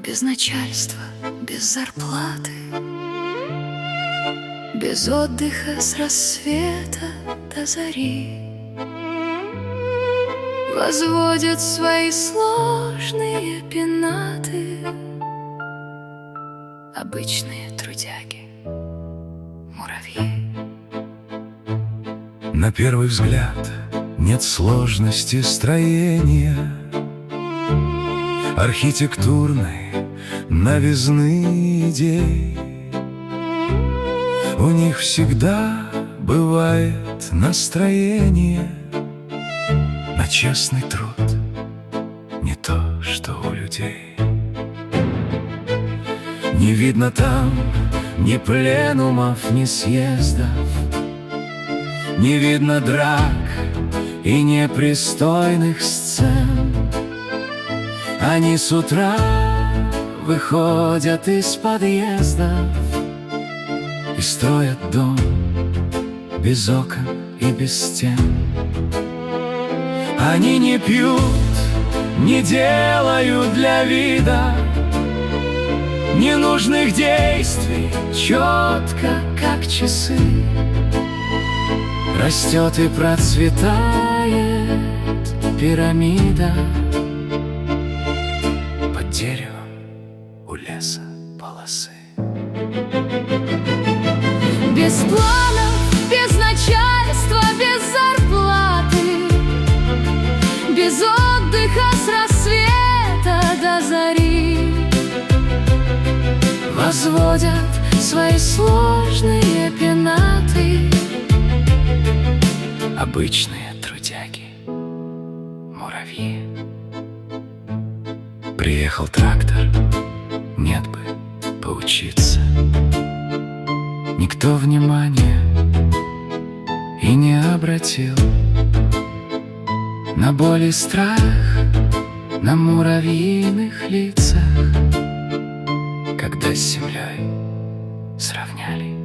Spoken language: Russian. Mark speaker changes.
Speaker 1: без начальства, без зарплаты, без отдыха с рассвета до зари. Возводят свои сложные пенаты обычные трудяги, муравьи.
Speaker 2: На первый взгляд нет сложности строения, архитектурной новизны идей. У них всегда бывает настроение на честный труд, не то, что у людей. Не видно там ни пленумов, ни съездов, не видно драк и непристойных сцен. Они с утра выходят из подъездов и строят дом без окон и без стен. Они не пьют, не делают для вида ненужных действий, четко, как часы. Растет и процветает пирамида под деревом у леса полосы.
Speaker 1: Без планов, без начальства, без зарплаты, без отдыха с рассвета до зари. Возводят свои сложные пенаты
Speaker 2: Обычные трудяги, муравьи. Приехал трактор, нет бы поучиться. Никто внимания и не обратил на боль и страх на муравьиных лицах, когда с землей сравняли